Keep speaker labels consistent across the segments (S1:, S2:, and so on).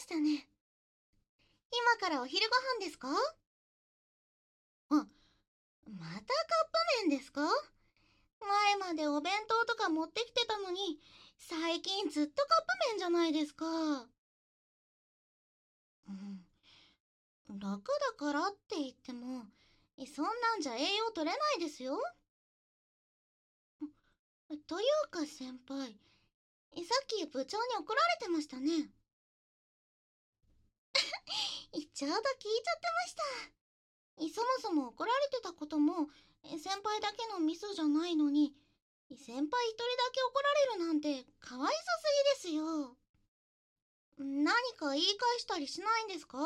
S1: したね。今からお昼ご飯ですか？あ、またカップ麺ですか？前までお弁当とか持ってきてたのに、最近ずっとカップ麺じゃないですか。うん、楽だからって言っても、そんなんじゃ栄養取れないですよ。というか先輩、さっき部長に怒られてましたね。ちょうど聞いちゃってました。そもそも怒られてたことも先輩だけのミスじゃないのに、先輩一人だけ怒られるなんてかわいそすぎですよ。何か言い返したりしないんですか？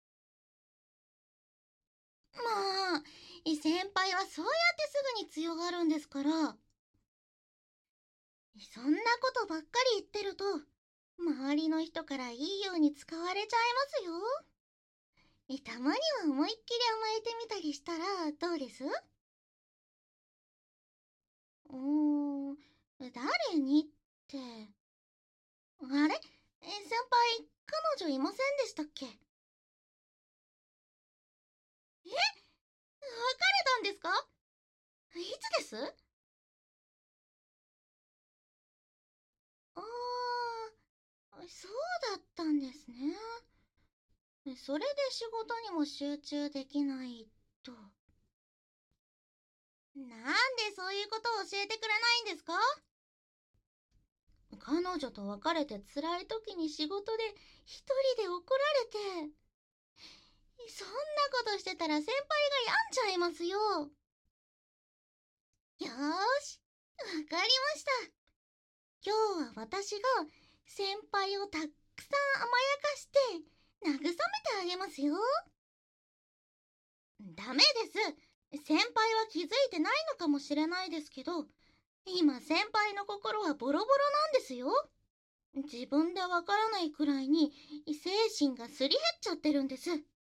S1: まあ、先輩はそうやってすぐに強がるんですから。そんなことばっかり言ってると、周りの人からいいように使われちゃいますよ。たまには思いっきり甘えてみたりしたらどうです？うーん、誰にって。あれ、先輩、彼女いませんでしたっけ？別れたんですか？いつです？あそうだったんですね。それで仕事にも集中できないと。なんでそういうことを教えてくれないんですか？彼女と別れて辛い時に仕事で一人で怒られて、そんなことしてたら先輩が病んじゃいますよ。よーし、わかりました。今日は私が先輩をたくさん甘やかして慰めてあげますよ。ダメです。先輩は気づいてないのかもしれないですけど、今先輩の心はボロボロなんですよ。自分でわからないくらいに精神がすり減っちゃってるんです。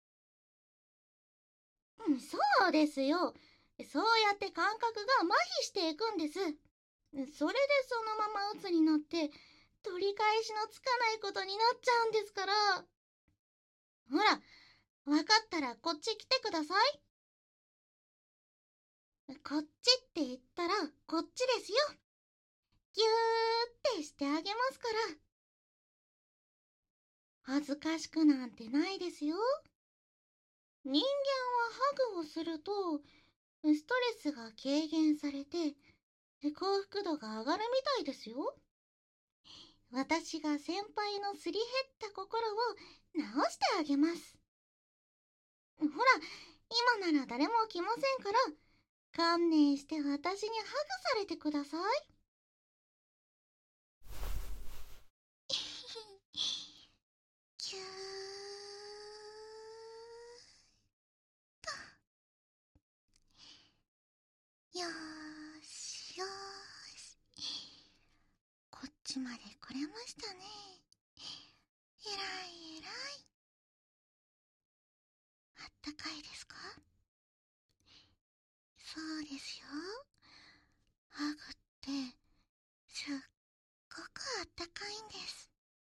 S1: そうですよ。そうやって感覚が麻痺していくんです。それでそのまま鬱になって取り返しのつかないことになっちゃうんですから。ほら、わかったらこっち来てください。こっちって言ったらこっちですよ。ぎゅーってしてあげますから。恥ずかしくなんてないですよ。人間はハグをするとストレスが軽減されて幸福度が上がるみたいですよ。私が先輩のすり減った心を直してあげます。ほら、今なら誰も来ませんから、観念して私にハグされてください。キューよーしよーし。こっちまで来れましたね。えらいえらい。あったかいですか？そうですよ。ハグってすっごくあったかいんです。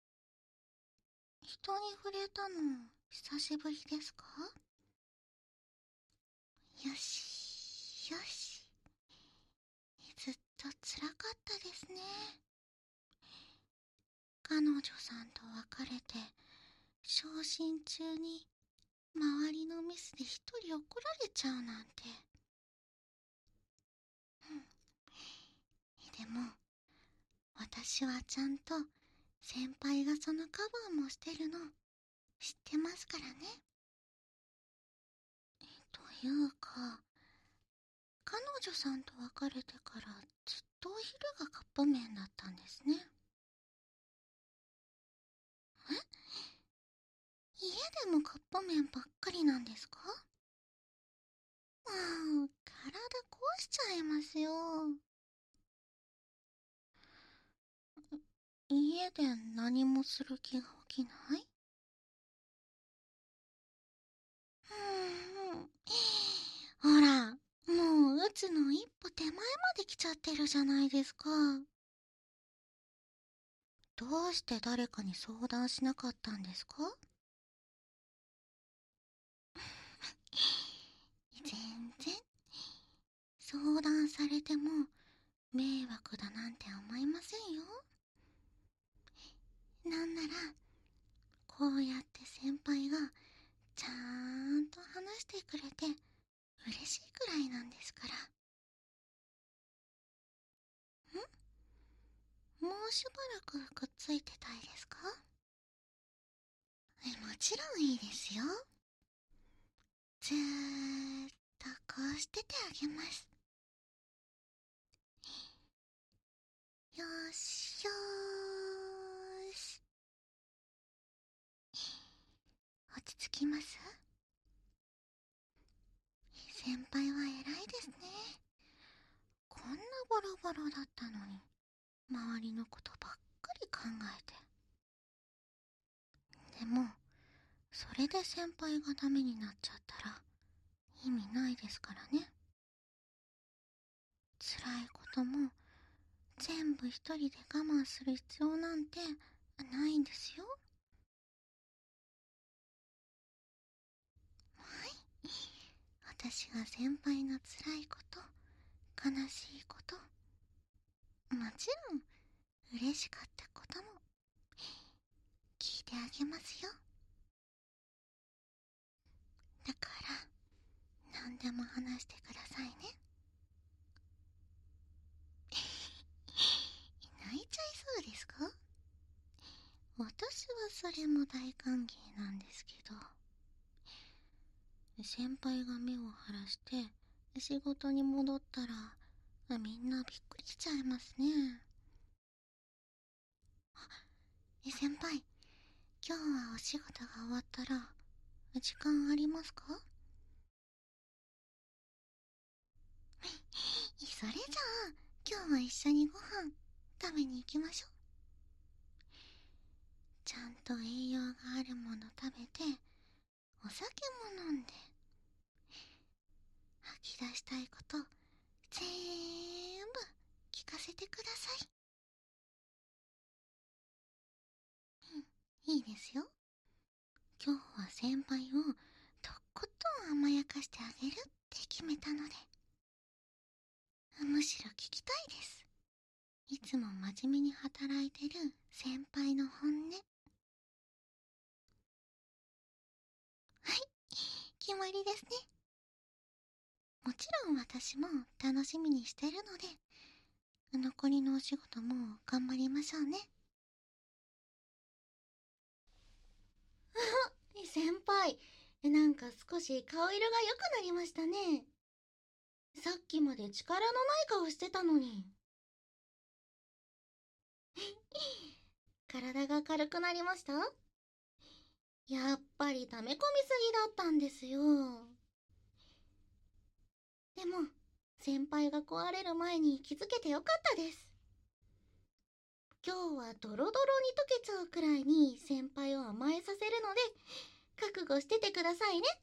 S1: 人に触れたの久しぶりですか？よしよし。ずっと辛かったですね。彼女さんと別れて昇進中に周りのミスで一人怒られちゃうなんて。でも私はちゃんと先輩がそのカバーもしてるの知ってますからね。というか、彼女さんと別れてからずっとお昼がカップ麺だったんですね。家でもカップ麺ばっかりなんですか？体壊しちゃいますよ。家で何もする気が起きない？ほら、もう打つの一歩手前まで来ちゃってるじゃないですか。 どうして誰かに相談しなかったんですか？全然。相談されても迷惑だなんて思いませんよ。なんなら、こうやって先輩がちゃんと話してくれて嬉しいくらいなんですから。もうしばらくくっついてたいですか？もちろんいいですよ。ずーっとこうしててあげます。よしよーし。落ち着きます？先輩は偉いですね。こんなボロボロだったのに、周りのことばっかり考えて。でも、それで先輩がダメになっちゃったら、意味ないですからね。辛いことも、全部一人で我慢する必要なんてないんですよ。はい。私が先輩の辛いこと、悲しいこと、もちろん嬉しかったことも聞いてあげますよ。だから何でも話してくださいね。泣いちゃいそうですか？私はそれも大歓迎なんですけど、先輩が目を晴らして仕事に戻ったらみんなびっくりしちゃいますね。先輩、今日はお仕事が終わったら時間ありますか？それじゃあ今日は一緒にご飯食べに行きましょう。ちゃんと栄養があるもの食べて、お酒も飲んで、吐き出したいこと全部聞かせてください。いいですよ。今日は先輩をとことん甘やかしてあげるって決めたので、むしろ聞きたいです。いつも真面目に働いてる先輩の本音。はい、決まりですね。もちろん私も楽しみにしてるので、残りのお仕事も頑張りましょうね。先輩、なんか少し顔色が良くなりましたね。さっきまで力のない顔してたのに。体が軽くなりました？やっぱり溜め込みすぎだったんですよ。でも、先輩が壊れる前に気づけてよかったです。今日はドロドロに溶けちゃうくらいに先輩を甘えさせるので、覚悟しててくださいね。